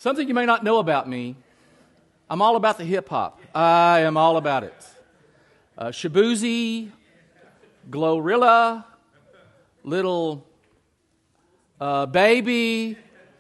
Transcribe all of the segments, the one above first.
Something you may not know about me, I'm all about the hip-hop. I am all about it. Shaboozey, Glorilla, Little Baby,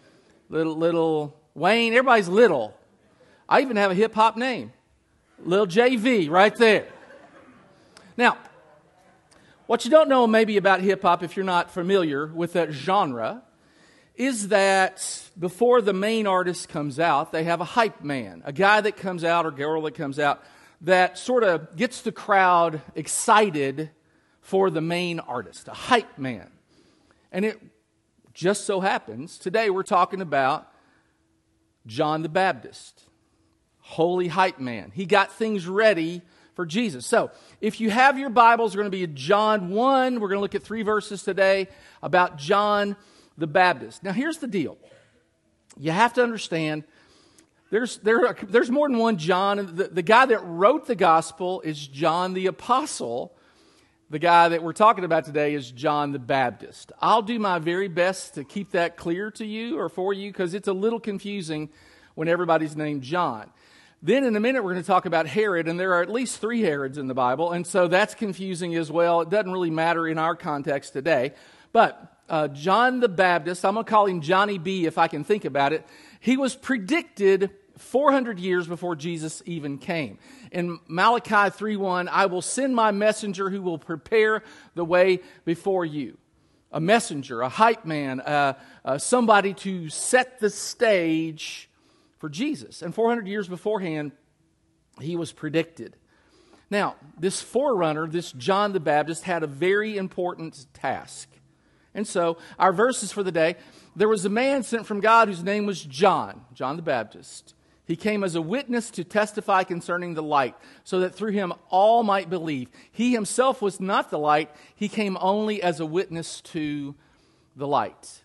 little Wayne, everybody's little. I even have a hip-hop name. Lil JV, right there. Now, what you don't know maybe about hip-hop, if you're not familiar with that genre, is that before the main artist comes out, they have a hype man, a guy that comes out or girl that comes out that sort of gets the crowd excited for the main artist, a hype man. And it just so happens, today we're talking about John the Baptist, holy hype man. He got things ready for Jesus. So, if you have your Bibles, we're going to be in John 1. We're going to look at 3 verses today about John the Baptist. Now, here's the deal. You have to understand, there's more than one John. The guy that wrote the gospel is John the Apostle. The guy that we're talking about today is John the Baptist. I'll do my very best to keep that clear to you or for you because it's a little confusing when everybody's named John. Then in a minute we're going to talk about Herod, and there are at least 3 Herods in the Bible, and so that's confusing as well. It doesn't really matter in our context today. But John the Baptist, I'm going to call him Johnny B if I can think about it. He was predicted 400 years before Jesus even came. In Malachi 3:1, I will send my messenger who will prepare the way before you. A messenger, a hype man, somebody to set the stage for Jesus. And 400 years beforehand, he was predicted. Now, this forerunner, this John the Baptist, had a very important task. And so, our verses for the day, there was a man sent from God whose name was John the Baptist. He came as a witness to testify concerning the light, so that through him all might believe. He himself was not the light, he came only as a witness to the light.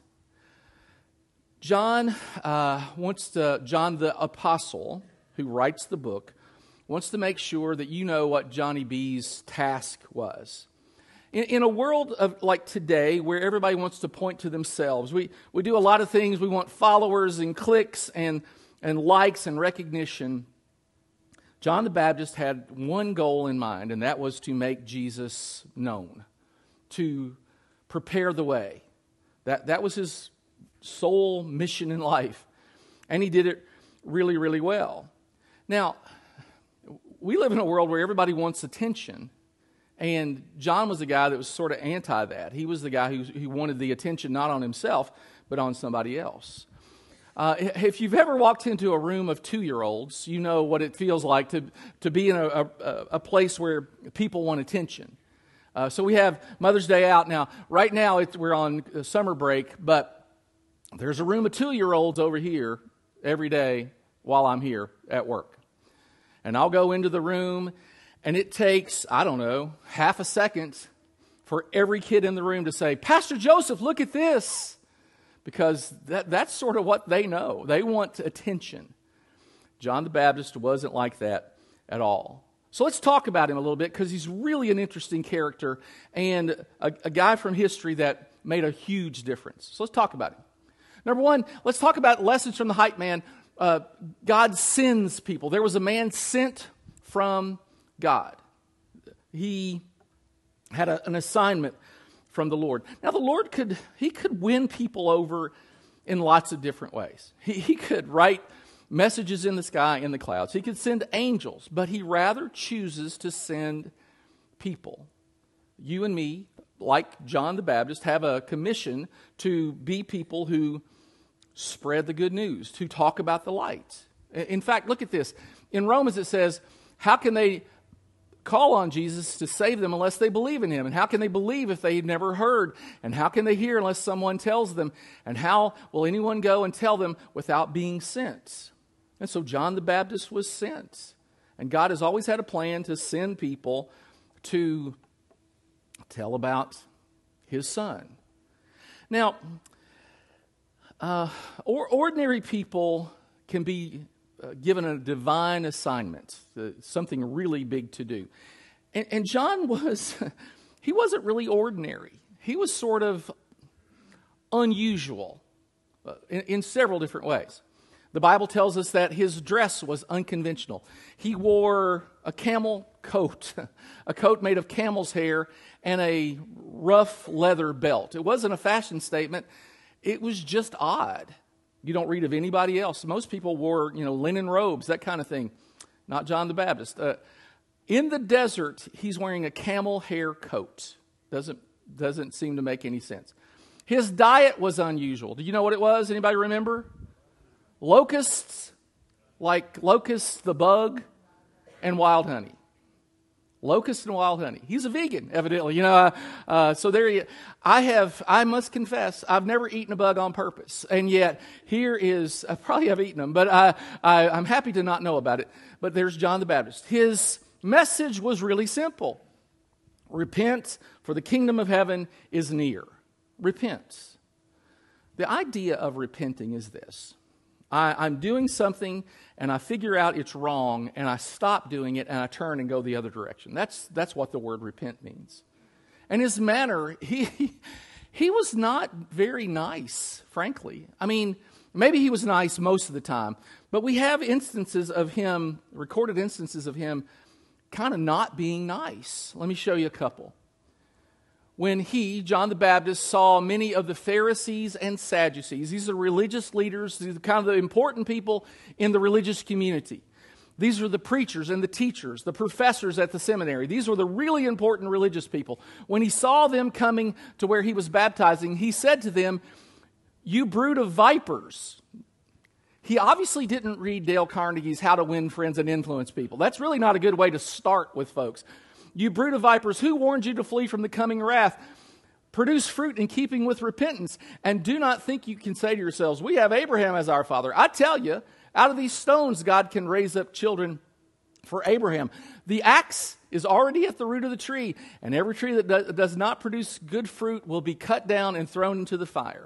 John the Apostle, who writes the book, wants to make sure that you know what Johnny B's task was. In a world of like today, where everybody wants to point to themselves, we do a lot of things. We want followers and clicks and likes and recognition. John the Baptist had one goal in mind, and that was to make Jesus known, to prepare the way. That was his sole mission in life, and he did it really, really well. Now, we live in a world where everybody wants attention, and John was the guy that was sort of anti that. He was the guy who wanted the attention not on himself, but on somebody else. If you've ever walked into a room of 2-year-olds, you know what it feels like to be in a place where people want attention. So we have Mother's Day out now. Right now we're on summer break, but there's a room of 2-year-olds over here every day while I'm here at work. And I'll go into the room, and it takes, I don't know, half a second for every kid in the room to say, "Pastor Joseph, look at this." Because that's sort of what they know. They want attention. John the Baptist wasn't like that at all. So let's talk about him a little bit because he's really an interesting character and a guy from history that made a huge difference. So let's talk about him. Number one, let's talk about lessons from the hype man. God sends people. There was a man sent from God. He had an assignment from the Lord. Now, the Lord could win people over in lots of different ways. He could write messages in the sky, in the clouds. He could send angels, but he rather chooses to send people. You and me, like John the Baptist, have a commission to be people who spread the good news, to talk about the light. In fact, look at this. In Romans it says, how can they call on Jesus to save them unless they believe in him? And how can they believe if they've never heard? And how can they hear unless someone tells them? And how will anyone go and tell them without being sent? And so John the Baptist was sent. And God has always had a plan to send people to tell about his son. Now, ordinary people can be given a divine assignment, something really big to do. And John he wasn't really ordinary. He was sort of unusual in several different ways. The Bible tells us that his dress was unconventional. He wore a camel coat, a coat made of camel's hair, and a rough leather belt. It wasn't a fashion statement. It was just odd. You don't read of anybody else. Most people wore, linen robes, that kind of thing. Not John the Baptist. In the desert, he's wearing a camel hair coat. Doesn't seem to make any sense. His diet was unusual. Do you know what it was? Anybody remember? Locusts, like locusts, the bug, and wild honey. Locusts and wild honey. He's a vegan, evidently. So there I must confess, I've never eaten a bug on purpose. And yet, here is, I probably have eaten them, but I'm happy to not know about it. But there's John the Baptist. His message was really simple. Repent, for the kingdom of heaven is near. Repent. The idea of repenting is this. I'm doing something and I figure out it's wrong and I stop doing it and I turn and go the other direction. That's what the word repent means. And his manner, he was not very nice, frankly. I mean, maybe he was nice most of the time, but we have instances of him, recorded instances of him kind of not being nice. Let me show you a couple. When he, John the Baptist, saw many of the Pharisees and Sadducees. These are religious leaders, these are kind of the important people in the religious community. These are the preachers and the teachers, the professors at the seminary. These were the really important religious people. When he saw them coming to where he was baptizing, he said to them, "You brood of vipers." He obviously didn't read Dale Carnegie's How to Win Friends and Influence People. That's really not a good way to start with folks. "You brood of vipers, who warned you to flee from the coming wrath? Produce fruit in keeping with repentance. And do not think you can say to yourselves, 'We have Abraham as our father.' I tell you, out of these stones God can raise up children for Abraham. The axe is already at the root of the tree, and every tree that does not produce good fruit will be cut down and thrown into the fire."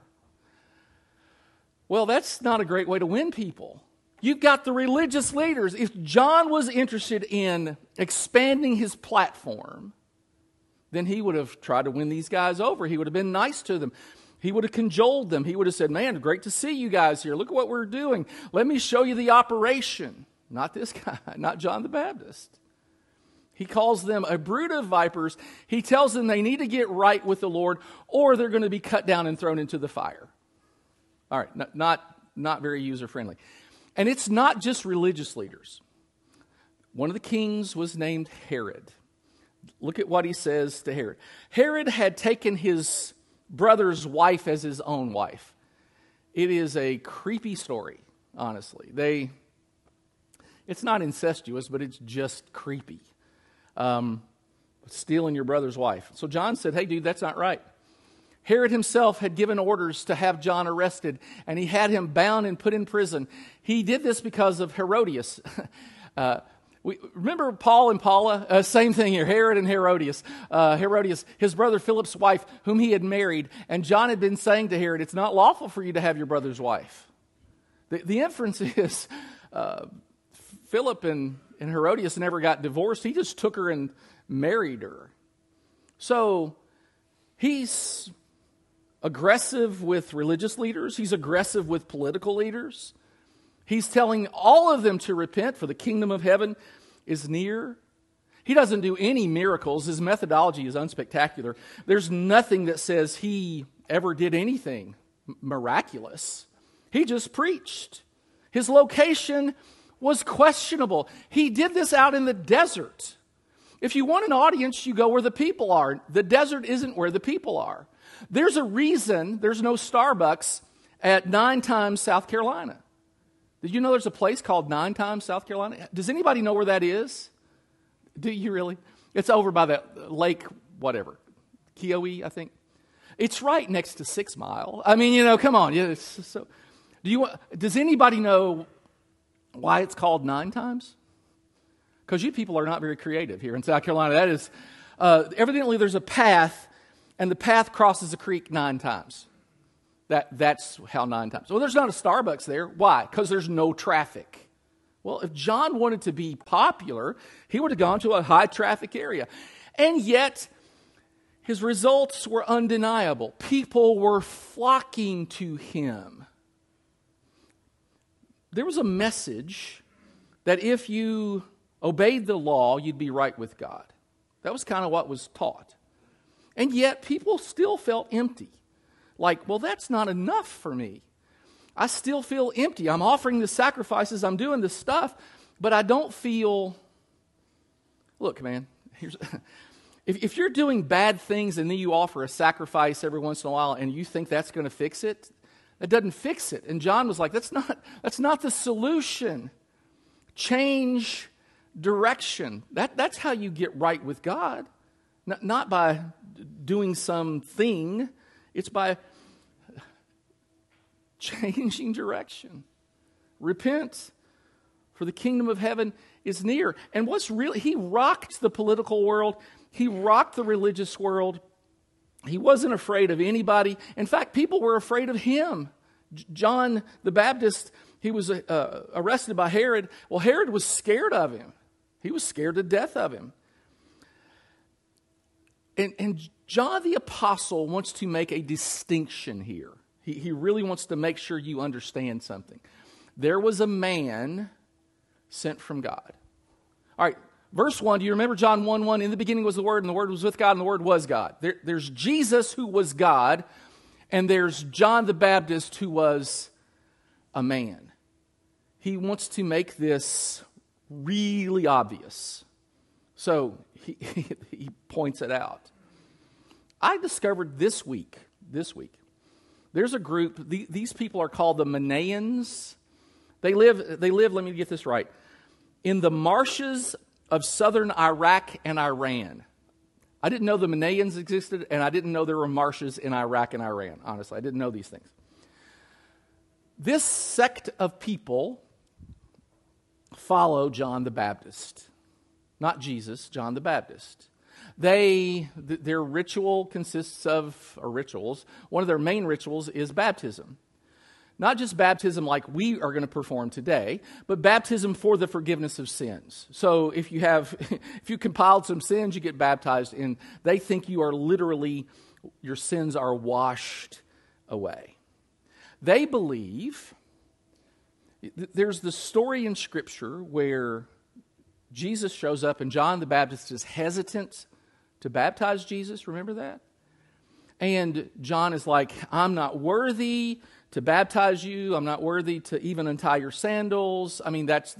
Well, that's not a great way to win people. You've got the religious leaders. If John was interested in expanding his platform, then he would have tried to win these guys over. He would have been nice to them. He would have cajoled them. He would have said, "Man, great to see you guys here. Look at what we're doing. Let me show you the operation." Not this guy, not John the Baptist. He calls them a brood of vipers. He tells them they need to get right with the Lord or they're going to be cut down and thrown into the fire. All right, not very user-friendly. And it's not just religious leaders. One of the kings was named Herod. Look at what he says to Herod. Herod had taken his brother's wife as his own wife. It is a creepy story, honestly. It's not incestuous, but it's just creepy. Stealing your brother's wife. So John said, "Hey, dude, that's not right." Herod himself had given orders to have John arrested, and he had him bound and put in prison. He did this because of Herodias. Remember Paul and Paula? Same thing here, Herod and Herodias. Herodias, his brother Philip's wife, whom he had married. And John had been saying to Herod, "It's not lawful for you to have your brother's wife." The inference is Philip and Herodias never got divorced. He just took her and married her. So he's aggressive with religious leaders. He's aggressive with political leaders. He's telling all of them to repent, for the kingdom of heaven is near. He doesn't do any miracles. His methodology is unspectacular. There's nothing that says he ever did anything miraculous. He just preached. His location was questionable. He did this out in the desert. If you want an audience, you go where the people are. The desert isn't where the people are. There's a reason there's no Starbucks at 9 Times, South Carolina. Did you know there's a place called 9 Times, South Carolina? Does anybody know where that is? Do you really? It's over by the lake, whatever. Keowee, I think. It's right next to 6 Mile. I mean, come on. Yeah, does anybody know why it's called 9 Times? Because you people are not very creative here in South Carolina. That is, evidently there's a path, and the path crosses a creek 9 times. That's how 9 times. Well, there's not a Starbucks there. Why? Because there's no traffic. Well, if John wanted to be popular, he would have gone to a high traffic area. And yet, his results were undeniable. People were flocking to him. there was a message that if you obeyed the law, you'd be right with God. That was kind of what was taught. And yet people still felt empty. Like, well, that's not enough for me. I still feel empty. I'm offering the sacrifices, I'm doing this stuff, but I don't feel... Look, man, if you're doing bad things and then you offer a sacrifice every once in a while and you think that's going to fix it, that doesn't fix it. And John was like, that's not the solution. Change direction. That's how you get right with God. Not by doing something. It's by changing direction. Repent, for the kingdom of heaven is near. And he rocked the political world. He rocked the religious world. He wasn't afraid of anybody. In fact, people were afraid of him. John the Baptist, he was arrested by Herod. Well, Herod was scared of him. He was scared to death of him. And John the Apostle wants to make a distinction here. He really wants to make sure you understand something. There was a man sent from God. All right, verse 1, do you remember John 1:1? In the beginning was the Word, and the Word was with God, and the Word was God. There's Jesus who was God, and there's John the Baptist who was a man. He wants to make this really obvious. So he points it out. I discovered this week, there's a group, these people are called the Manaeans. They live, let me get this right, in the marshes of southern Iraq and Iran. I didn't know the Manaeans existed, and I didn't know there were marshes in Iraq and Iran. Honestly, I didn't know these things. This sect of people follow John the Baptist. Not Jesus, John the Baptist. Their ritual consists of, or rituals, one of their main rituals is baptism. Not just baptism like we are going to perform today, but baptism for the forgiveness of sins. So if you compiled some sins, you get baptized, and they think you are literally, your sins are washed away. They believe, there's the story in Scripture where Jesus shows up and John the Baptist is hesitant to baptize Jesus. Remember that? And John is like, I'm not worthy to baptize you. I'm not worthy to even untie your sandals. I mean, that's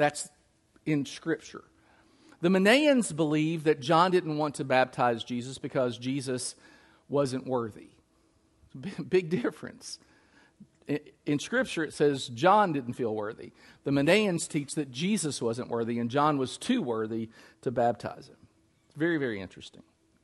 in Scripture. The Manaeans believe that John didn't want to baptize Jesus because Jesus wasn't worthy. Big difference. In Scripture, it says John didn't feel worthy. The Manaeans teach that Jesus wasn't worthy and John was too worthy to baptize him. It's very, very interesting.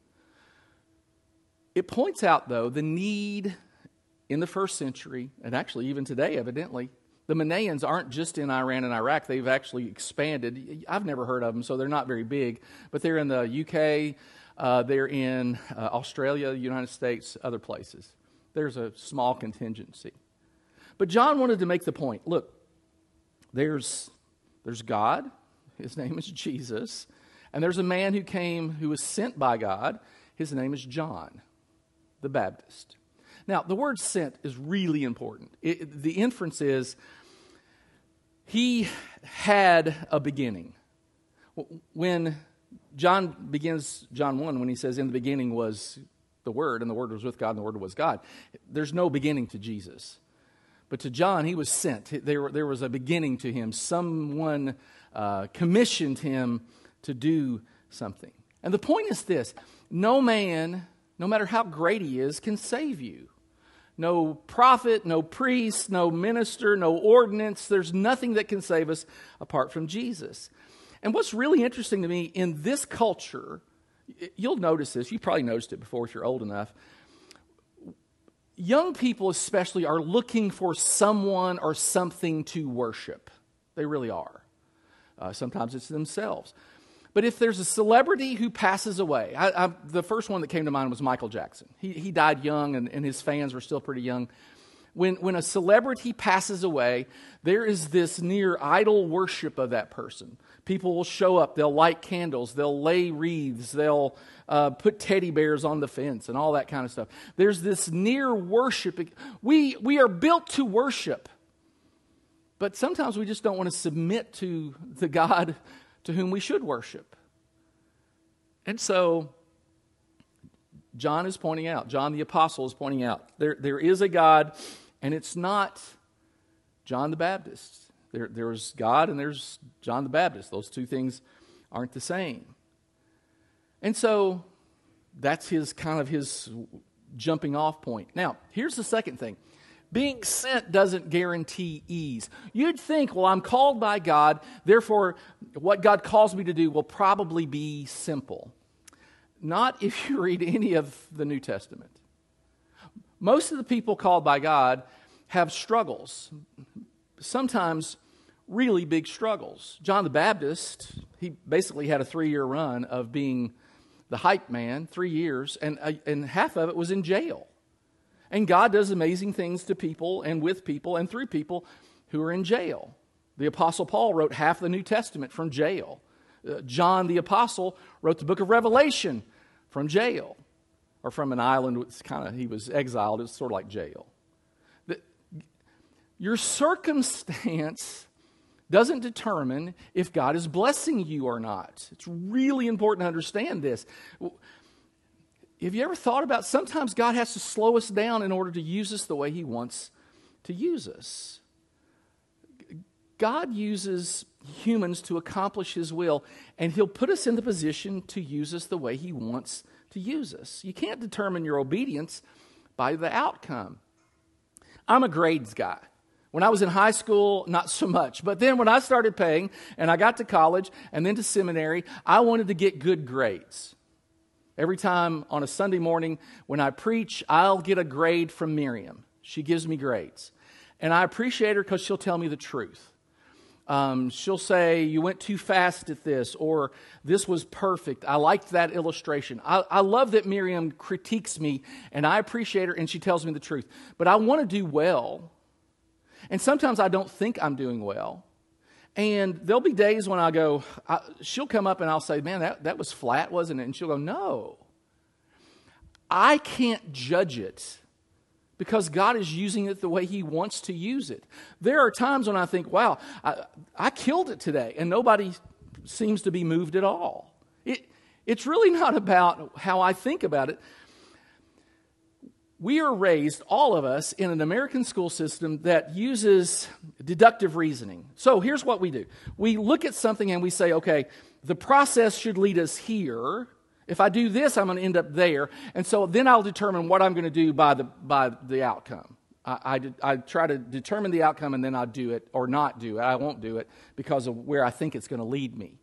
It points out, though, the need in the first century, and actually even today, evidently, the Manaeans aren't just in Iran and Iraq. They've actually expanded. I've never heard of them, so they're not very big. But they're in the UK, they're in Australia, the United States, other places. There's a small contingency. But John wanted to make the point, look, there's God, his name is Jesus, and there's a man who was sent by God, his name is John the Baptist. Now, the word sent is really important. The inference is he had a beginning. When John begins John 1, when he says, in the beginning was the Word, and the Word was with God, and the Word was God, there's no beginning to Jesus. But to John, he was sent. There was a beginning to him. Someone commissioned him to do something. And the point is this: no man, no matter how great he is, can save you. No prophet, no priest, no minister, no ordinance. There's nothing that can save us apart from Jesus. And what's really interesting to me in this culture, you'll notice this. You probably noticed it before if you're old enough. Young people especially are looking for someone or something to worship. They really are. Sometimes it's themselves. But if there's a celebrity who passes away, the first one that came to mind was Michael Jackson. He died young, and his fans were still pretty young. When a celebrity passes away, there is this near idol worship of that person. People will show up, they'll light candles, they'll lay wreaths, they'll put teddy bears on the fence and all that kind of stuff. There's this near worship. We are built to worship. But sometimes we just don't want to submit to the God to whom we should worship. And so John the Apostle is pointing out, there is a God, and it's not John the Baptist. There's God and there's John the Baptist. Those two things aren't the same. And so that's his jumping off point. Now, here's the second thing. Being sent doesn't guarantee ease. You'd think, well, I'm called by God, therefore what God calls me to do will probably be simple. Not if you read any of the New Testament. Most of the people called by God have struggles, sometimes really big struggles. John the Baptist, he basically had a 3-year run of being the hype man, 3 years, and half of it was in jail. And God does amazing things to people and with people and through people who are in jail. The Apostle Paul wrote half the New Testament from jail. John the Apostle wrote the book of Revelation from jail, or from an island. He was exiled. It was sort of like jail. Your circumstance doesn't determine if God is blessing you or not. It's really important to understand this. Have you ever thought about sometimes God has to slow us down in order to use us the way He wants to use us? God uses humans to accomplish His will, and He'll put us in the position to use us the way He wants to use us. You can't determine your obedience by the outcome. I'm a grades guy. When I was in high school, not so much. But then when I started paying, and I got to college and then to seminary, I wanted to get good grades. Every time on a Sunday morning when I preach, I'll get a grade from Miriam. She gives me grades. And I appreciate her because she'll tell me the truth. She'll say, you went too fast at this, or this was perfect. I liked that illustration. I love that Miriam critiques me, and I appreciate her, and she tells me the truth. But I want to do well. And sometimes I don't think I'm doing well. And there'll be days when I go, she'll come up and I'll say, man, that was flat, wasn't it? And she'll go, no. I can't judge it because God is using it the way He wants to use it. There are times when I think, wow, I killed it today, and nobody seems to be moved at all. It's really not about how I think about it. We are raised, all of us, in an American school system that uses deductive reasoning. So here's what we do. We look at something and we say, okay, the process should lead us here. If I do this, I'm going to end up there. And so then I'll determine what I'm going to do by the outcome. I try to determine the outcome, and then I'll do it or not do it. I won't do it because of where I think it's going to lead me.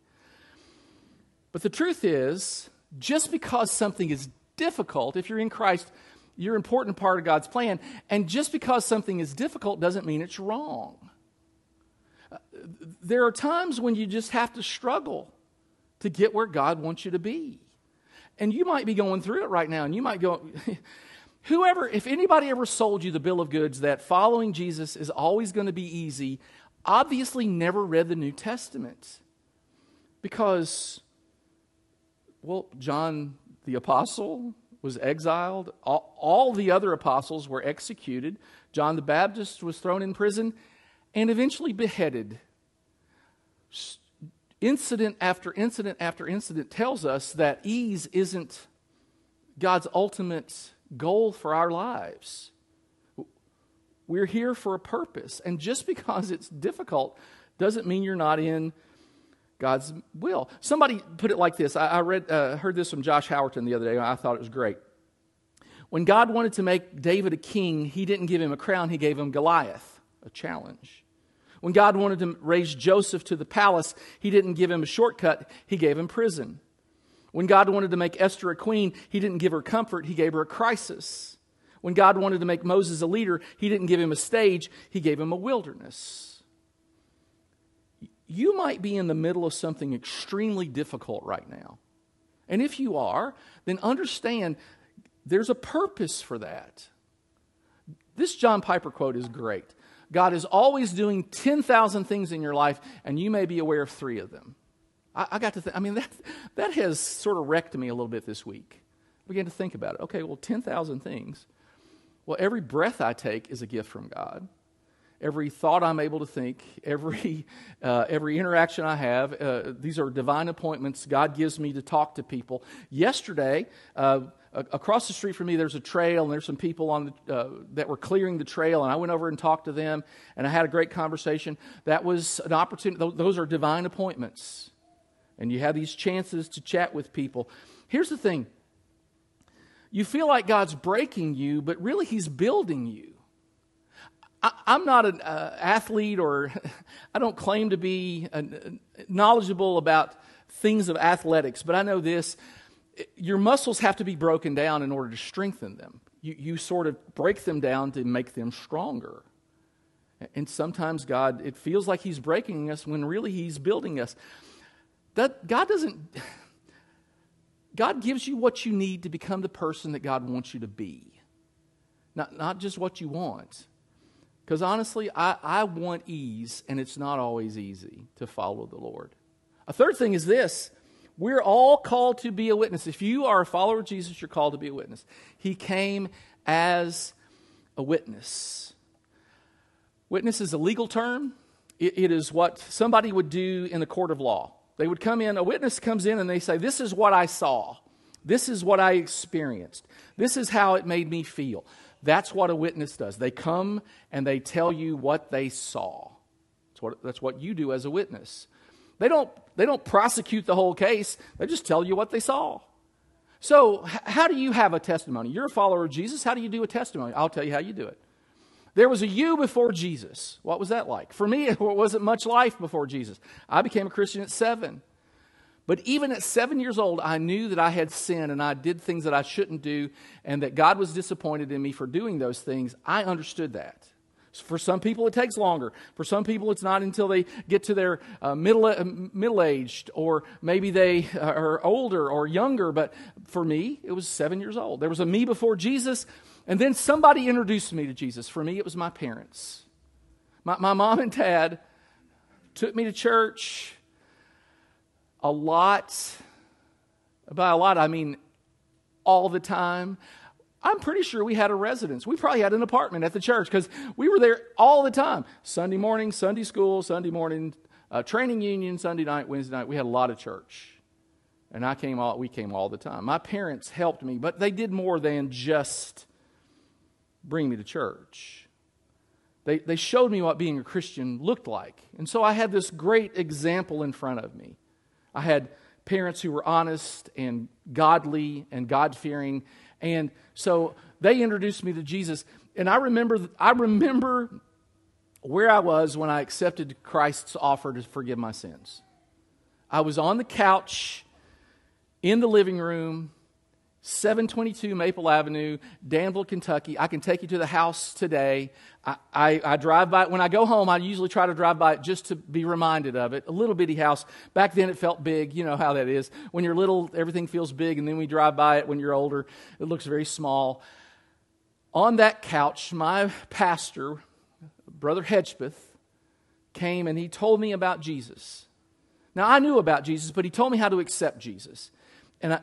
But the truth is, just because something is difficult, if you're in Christ, you're an important part of God's plan. And just because something is difficult doesn't mean it's wrong. There are times when you just have to struggle to get where God wants you to be. And you might be going through it right now, and you might go, if anybody ever sold you the bill of goods that following Jesus is always going to be easy, obviously never read the New Testament. Because, well, John the Apostle was exiled. All the other apostles were executed. John the Baptist was thrown in prison and eventually beheaded. Incident after incident after incident tells us that ease isn't God's ultimate goal for our lives. We're here for a purpose. And just because it's difficult doesn't mean you're not in God's will. Somebody put it like this. I heard this from Josh Howerton the other day, and I thought it was great. When God wanted to make David a king, He didn't give him a crown, He gave him Goliath, a challenge. When God wanted to raise Joseph to the palace, He didn't give him a shortcut, He gave him prison. When God wanted to make Esther a queen, He didn't give her comfort, He gave her a crisis. When God wanted to make Moses a leader, He didn't give him a stage, He gave him a wilderness. You might be in the middle of something extremely difficult right now. And if you are, then understand there's a purpose for that. This John Piper quote is great. God is always doing 10,000 things in your life, and you may be aware of 3 of them. I got to think, that has sort of wrecked me a little bit this week. I began to think about it. Okay, well, 10,000 things. Well, every breath I take is a gift from God. every thought I'm able to think, every interaction I have. These are divine appointments God gives me to talk to people. Yesterday, across the street from me, there's a trail, and there's some people that were clearing the trail, and I went over and talked to them, and I had a great conversation. That was an opportunity. Those are divine appointments, and you have these chances to chat with people. Here's the thing. You feel like God's breaking you, but really He's building you. I'm not an athlete, or I don't claim to be knowledgeable about things of athletics, but I know this. Your muscles have to be broken down in order to strengthen them. You sort of break them down to make them stronger. And sometimes God, it feels like He's breaking us when really He's building us. God gives you what you need to become the person that God wants you to be. Not just what you want. Because honestly, I want ease, and it's not always easy to follow the Lord. A third thing is this. We're all called to be a witness. If you are a follower of Jesus, you're called to be a witness. He came as a witness. Witness is a legal term. It is what somebody would do in the court of law. They would come in, a witness comes in and they say, this is what I saw. This is what I experienced. This is how it made me feel. That's what a witness does. They come and they tell you what they saw. That's what you do as a witness. They don't prosecute the whole case. They just tell you what they saw. So how do you have a testimony? You're a follower of Jesus. How do you do a testimony? I'll tell you how you do it. There was a you before Jesus. What was that like? For me, it wasn't much life before Jesus. I became a Christian at 7. But even at 7 years old, I knew that I had sinned and I did things that I shouldn't do, and that God was disappointed in me for doing those things. I understood that. For some people, it takes longer. For some people, it's not until they get to their middle-aged, or maybe they are older or younger. But for me, it was 7 years old. There was a me before Jesus, and then somebody introduced me to Jesus. For me, it was my parents. My mom and dad took me to church a lot. By a lot, I mean all the time. I'm pretty sure we had a residence. We probably had an apartment at the church because we were there all the time. Sunday morning, Sunday school, Sunday morning, training union, Sunday night, Wednesday night. We had a lot of church. And we came all the time. My parents helped me, but they did more than just bring me to church. They showed me what being a Christian looked like. And so I had this great example in front of me. I had parents who were honest and godly and God-fearing. And so they introduced me to Jesus. And I remember where I was when I accepted Christ's offer to forgive my sins. I was on the couch in the living room, 722 Maple Avenue, Danville, Kentucky. I can take you to the house today. I drive by it. When I go home, I usually try to drive by it just to be reminded of it. A little bitty house. Back then it felt big. You know how that is. When you're little, everything feels big, and then we drive by it when you're older, it looks very small. On that couch, my pastor, Brother Hedgepeth, came and he told me about Jesus. Now, I knew about Jesus, but he told me how to accept Jesus. And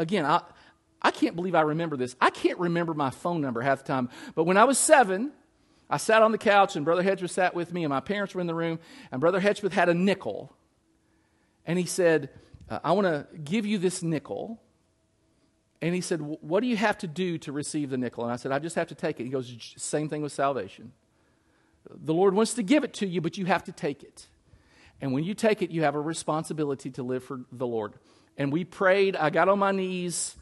I can't believe I remember this. I can't remember my phone number half the time. But when I was 7, I sat on the couch, and Brother Hedgepeth sat with me, and my parents were in the room, and Brother Hedgepeth had a nickel. And he said, I want to give you this nickel. And he said, what do you have to do to receive the nickel? And I said, I just have to take it. He goes, same thing with salvation. The Lord wants to give it to you, but you have to take it. And when you take it, you have a responsibility to live for the Lord. And we prayed. I got on my knees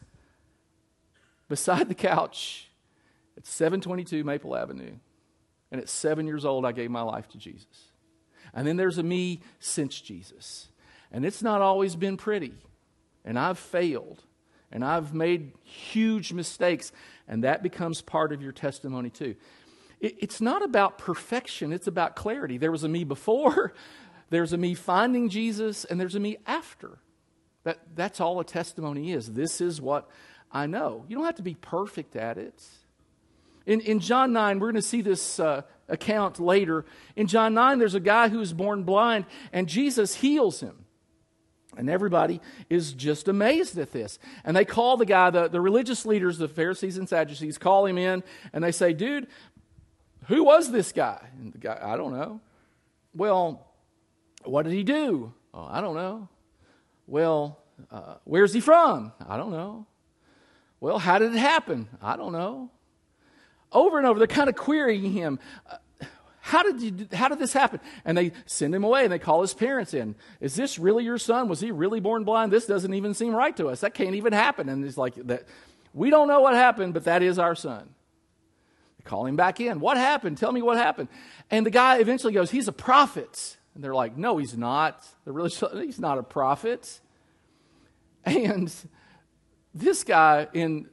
beside the couch at 722 Maple Avenue. And at 7 years old, I gave my life to Jesus. And then there's a me since Jesus. And it's not always been pretty. And I've failed. And I've made huge mistakes. And that becomes part of your testimony too. It's not about perfection. It's about clarity. There was a me before. There's a me finding Jesus. And there's a me after. That's all a testimony is. This is what I know. You don't have to be perfect at it. In John 9, we're going to see this account later. In John 9, there's a guy who is born blind, and Jesus heals him. And everybody is just amazed at this. And they call the guy, the religious leaders, the Pharisees and Sadducees, call him in, and they say, dude, who was this guy? And the guy, I don't know. Well, what did he do? Oh, I don't know. Well, where's he from? I don't know. Well, how did it happen? I don't know. Over and over, they're kind of querying him. How did this happen? And they send him away and they call his parents in. Is this really your son? Was he really born blind? This doesn't even seem right to us. That can't even happen. And it's like, that. We don't know what happened, but that is our son. They call him back in. What happened? Tell me what happened. And the guy eventually goes, he's a prophet. And they're like, no, he's not. He's not a prophet. And this guy, in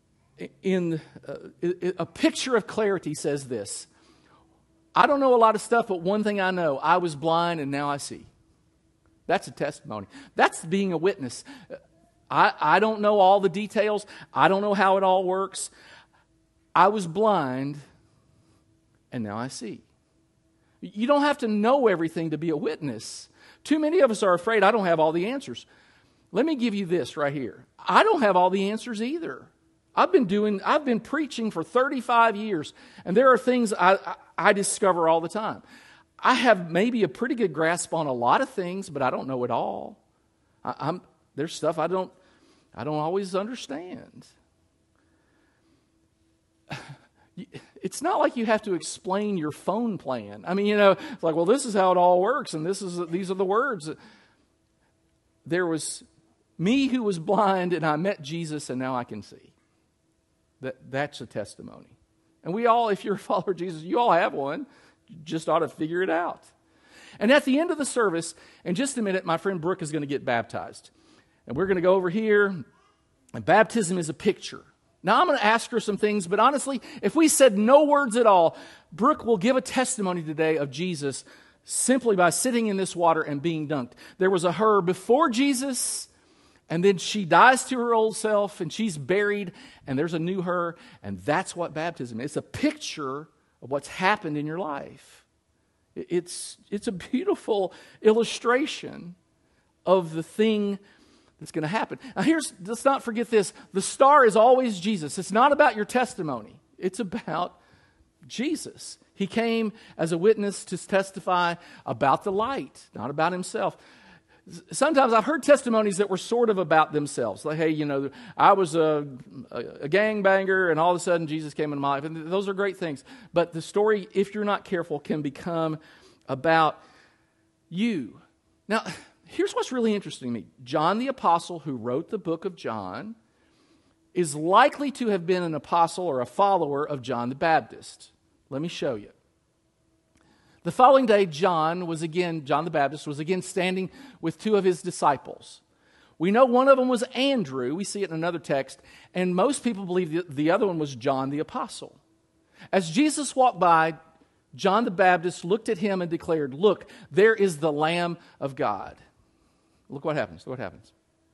a picture of clarity, says this: I don't know a lot of stuff, but one thing I know, I was blind and now I see. That's a testimony. That's being a witness. I don't know all the details. I don't know how it all works. I was blind and now I see. You don't have to know everything to be a witness. Too many of us are afraid I don't have all the answers. Let me give you this right here. I don't have all the answers either. I've been preaching for 35 years, and there are things I discover all the time. I have maybe a pretty good grasp on a lot of things, but I don't know it all. There's stuff I don't always understand. It's not like you have to explain your phone plan. I mean, it's like, well, this is how it all works, and these are the words. There was me who was blind, and I met Jesus, and now I can see. That's a testimony. And we all, if you're a follower of Jesus, you all have one. You just ought to figure it out. And at the end of the service, in just a minute, my friend Brooke is going to get baptized. And we're going to go over here. And baptism is a picture. Now, I'm going to ask her some things, but honestly, if we said no words at all, Brooke will give a testimony today of Jesus simply by sitting in this water and being dunked. There was a her before Jesus, and then she dies to her old self, and she's buried, and there's a new her, and that's what baptism is. It's a picture of what's happened in your life. It's a beautiful illustration of the thing that's going to happen. Now let's not forget this. The star is always Jesus. It's not about your testimony. It's about Jesus. He came as a witness to testify about the light, not about himself. Sometimes I've heard testimonies that were sort of about themselves. Like, hey, I was a gangbanger and all of a sudden Jesus came into my life. And those are great things. But the story, if you're not careful, can become about you. Now, here's what's really interesting to me. John the Apostle, who wrote the book of John, is likely to have been an apostle or a follower of John the Baptist. Let me show you. The following day, John the Baptist was again standing with two of his disciples. We know one of them was Andrew. We see it in another text. And most people believe the other one was John the Apostle. As Jesus walked by, John the Baptist looked at him and declared, "Look, there is the Lamb of God." Look what happens. Look what happens.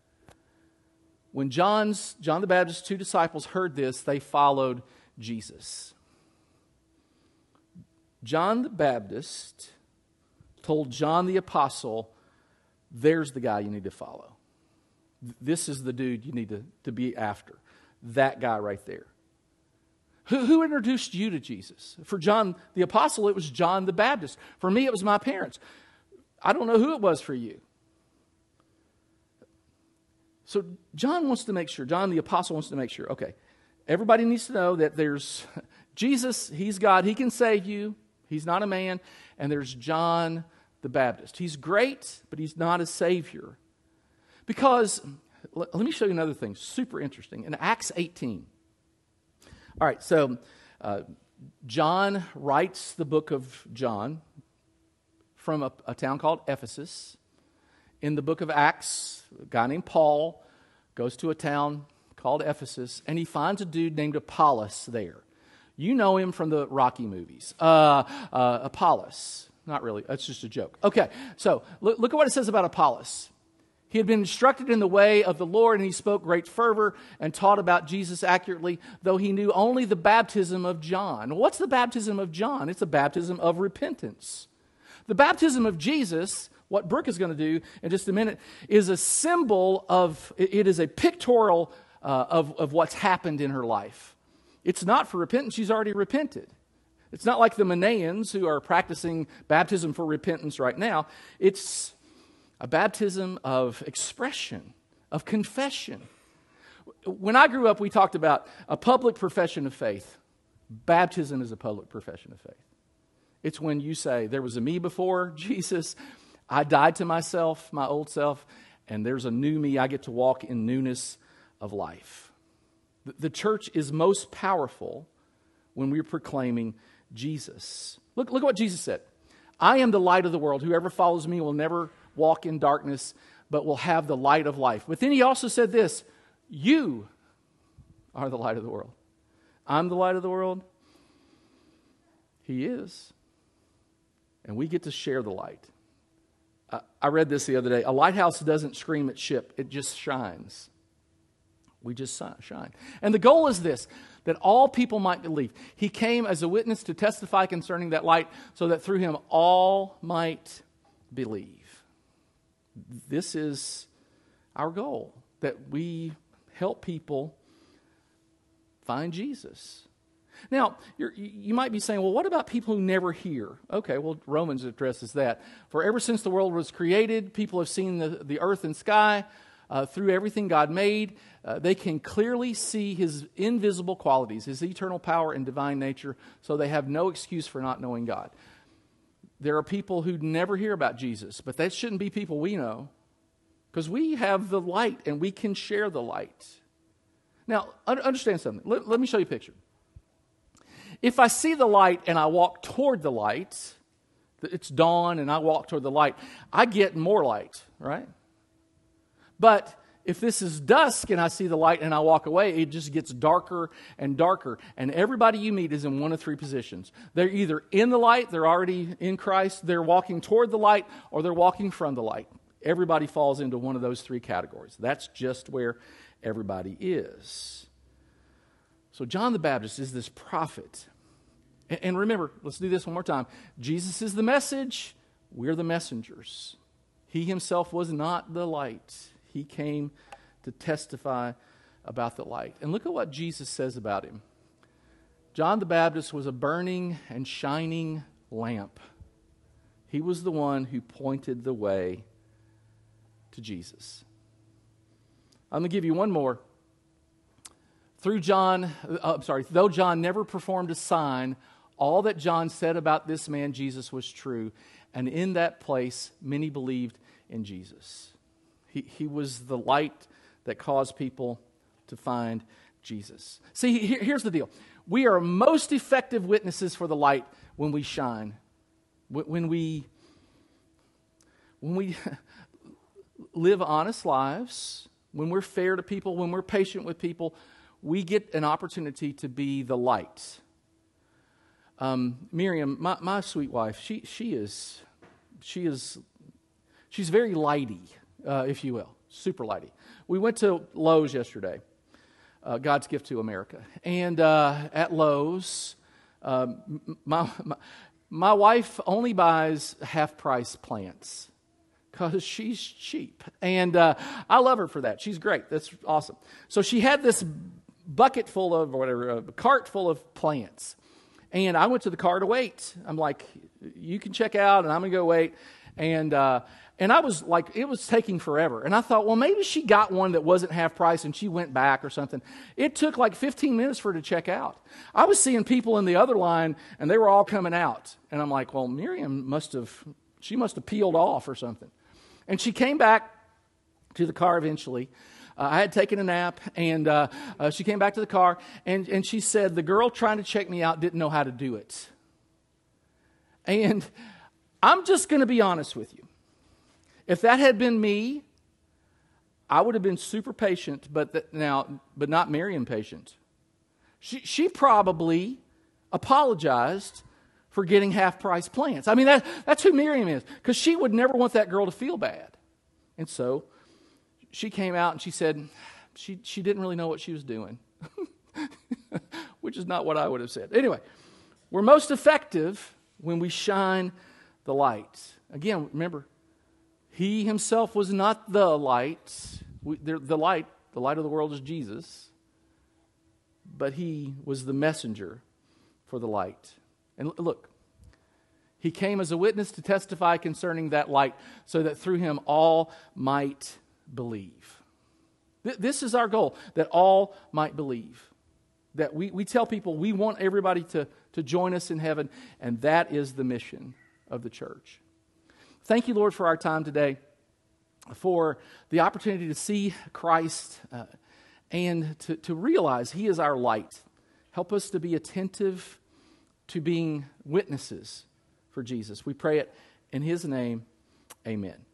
When John the Baptist's two disciples heard this, they followed Jesus. John the Baptist told John the Apostle, there's the guy you need to follow. This is the dude you need to be after. That guy right there. Who introduced you to Jesus? For John the Apostle, it was John the Baptist. For me, it was my parents. I don't know who it was for you. So John the Apostle wants to make sure, okay, everybody needs to know that there's Jesus, he's God, he can save you. He's not a man. And there's John the Baptist. He's great, but he's not a savior. Because, let me show you another thing, super interesting. In Acts 18. All right, so John writes the book of John from a town called Ephesus. In the book of Acts, a guy named Paul goes to a town called Ephesus, and he finds a dude named Apollos there. You know him from the Rocky movies. Apollos. Not really. That's just a joke. Okay, so look at what it says about Apollos. He had been instructed in the way of the Lord, and he spoke great fervor and taught about Jesus accurately, though he knew only the baptism of John. What's the baptism of John? It's a baptism of repentance. The baptism of Jesus, what Brooke is going to do in just a minute, is a symbol of, it is a pictorial of what's happened in her life. It's not for repentance. She's already repented. It's not like the Manaeans who are practicing baptism for repentance right now. It's a baptism of expression, of confession. When I grew up, we talked about a public profession of faith. Baptism is a public profession of faith. It's when you say, there was a me before Jesus, I died to myself, my old self, and there's a new me. I get to walk in newness of life. The church is most powerful when we're proclaiming Jesus. Look at what Jesus said. I am the light of the world. Whoever follows me will never walk in darkness, but will have the light of life. But then he also said this, you are the light of the world. I'm the light of the world. He is. And we get to share the light. I read this the other day. A lighthouse doesn't scream at ship. It just shines. We just shine. And the goal is this, that all people might believe. He came as a witness to testify concerning that light so that through him all might believe. This is our goal, that we help people find Jesus. Now, you might be saying, well, what about people who never hear? Okay, well, Romans addresses that. For ever since the world was created, people have seen the earth and sky through everything God made. They can clearly see his invisible qualities, his eternal power and divine nature, so they have no excuse for not knowing God. There are people who never hear about Jesus, but that shouldn't be people we know, because we have the light and we can share the light. Now, understand something. Let me show you a picture. If I see the light and I walk toward the light, it's dawn and I walk toward the light, I get more light, right? But if this is dusk and I see the light and I walk away, it just gets darker and darker. And everybody you meet is in one of three positions. They're either in the light, they're already in Christ, they're walking toward the light, or they're walking from the light. Everybody falls into one of those three categories. That's just where everybody is. So John the Baptist is this prophet. And remember, let's do this one more time. Jesus is the message. We're the messengers. He himself was not the light. He came to testify about the light. And look at what Jesus says about him. John the Baptist was a burning and shining lamp. He was the one who pointed the way to Jesus. I'm going to give you one more. Though John never performed a sign, all that John said about this man Jesus was true. And in that place, many believed in Jesus. He was the light that caused people to find Jesus. See, here's the deal. We are most effective witnesses for the light when we shine. When we live honest lives, when we're fair to people, when we're patient with people, we get an opportunity to be the light. Miriam, my sweet wife, she's very lighty, if you will, super lighty. We went to Lowe's yesterday, God's gift to America, and at Lowe's, my wife only buys half-price plants because she's cheap, and I love her for that. She's great. That's awesome. So she had this bucket full of, or whatever, a cart full of plants. And I went to the car to wait. I'm like, you can check out, and I'm going to go wait. And I was like, it was taking forever. And I thought, well, maybe she got one that wasn't half price, and she went back or something. It took like 15 minutes for her to check out. I was seeing people in the other line, and they were all coming out. And I'm like, well, Miriam must have peeled off or something. And she came back to the car eventually. I had taken a nap, and she came back to the car, and she said, the girl trying to check me out didn't know how to do it. And I'm just going to be honest with you. If that had been me, I would have been super patient, but not Miriam patient. She probably apologized for getting half-price plants. I mean, that's who Miriam is, because she would never want that girl to feel bad. And so she came out and she said she didn't really know what she was doing, which is not what I would have said. Anyway, we're most effective when we shine the light. Again, remember, he himself was not the light. The light of the world is Jesus, but he was the messenger for the light. And look, he came as a witness to testify concerning that light, so that through him all might believe. This is our goal, that all might believe. That we tell people we want everybody to join us in heaven, and that is the mission of the church. Thank you, Lord, for our time today, for the opportunity to see Christ and to realize he is our light. Help us to be attentive to being witnesses for Jesus. We pray it in his name. Amen.